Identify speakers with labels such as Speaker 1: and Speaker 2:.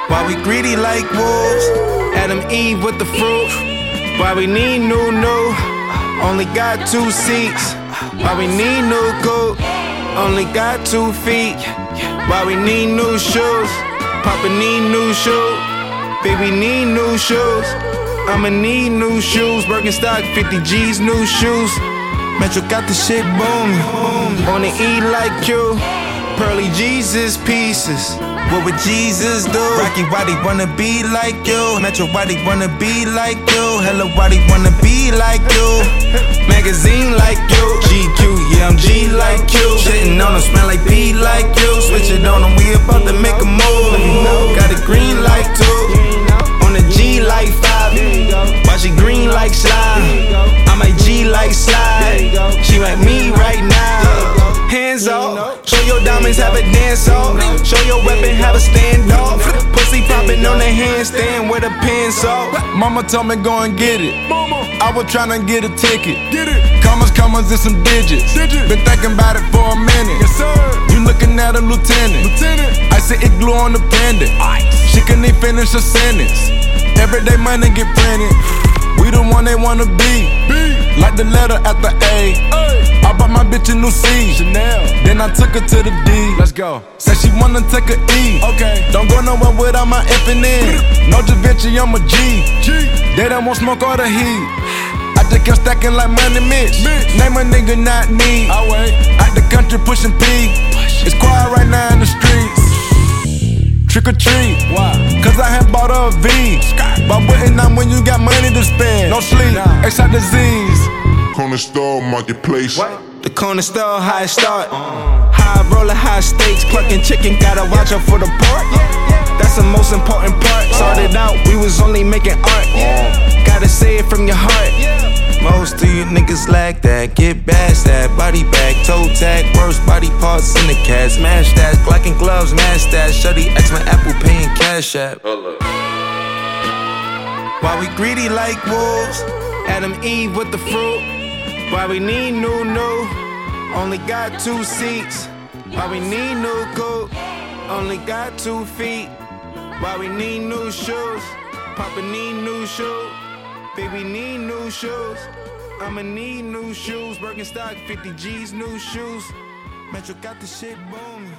Speaker 1: Why we greedy like wolves? Adam, Eve with the fruit. Why we need new? Only got 2 seats. Why we need new coat? Only got 2 feet. Why we need new shoes? Papa need new shoes. Baby need new shoes. I'ma need new shoes. Birkenstock 50 G's, new shoes. Metro got the shit booming. On the E like Q. Pearly Jesus pieces. What would Jesus do? Rocky, why they wanna be like you? Metro, why they wanna be like you? Hello, why they wanna be like you? Magazine like you. GQ, yeah, I'm G like you. Shitting on them, smell like P like you. Switch it on them, we about to make a move. Got it green like 2. On the G like 5. Why she green like slide? I might G like slide. She like me right now. Hands off. Show your diamonds, have a dance off. Show your weapon, have a standoff. Pussy popping on the handstand with a pencil.
Speaker 2: Mama told me go and get it. I was tryna get a ticket. Commas and some digits. Been thinking about it for a minute. You looking at a lieutenant. I said it glue on the pendant. She couldn't even finish a sentence. Everyday money get printed. We the one they wanna be. Like the letter at the A. I bought my bitch a new C. Chanel. Then I took her to the D.
Speaker 3: Let's go.
Speaker 2: Said she wanna take a E.
Speaker 3: Okay.
Speaker 2: Don't go nowhere without my F and N. No Da Vinci, I'm a G. They don't want smoke or the heat. I just kept stacking like money Mitch. Name a nigga not me.
Speaker 3: I wait.
Speaker 2: Out the country pushing P. It's quiet right now in the streets. Trick or treat.
Speaker 3: Why?
Speaker 2: Cause I had bought a V. But waiting on when you got money to spend. No sleep, except disease.
Speaker 4: Corner store, marketplace.
Speaker 1: The corner store, high start. High roller, high stakes. Clucking chicken, gotta watch out for the pork. That's the most important part. Started out, we was only making art. Gotta say it from your heart. Most of you niggas like that. Get bashed that. Body bag, toe tag. Worst body parts in the cat. Smash that. Glock and gloves, mash that. Shutty X my Apple Pay and Cash App. Why we greedy like wolves? Adam, Eve with the fruit. Why we need new? Only got 2 seats. Why we need new coat? Only got 2 feet. Why we need new shoes? Papa need new shoes. Baby need new shoes. I'ma need new shoes. Birkenstock 50 G's, new shoes. Metro got the shit booming.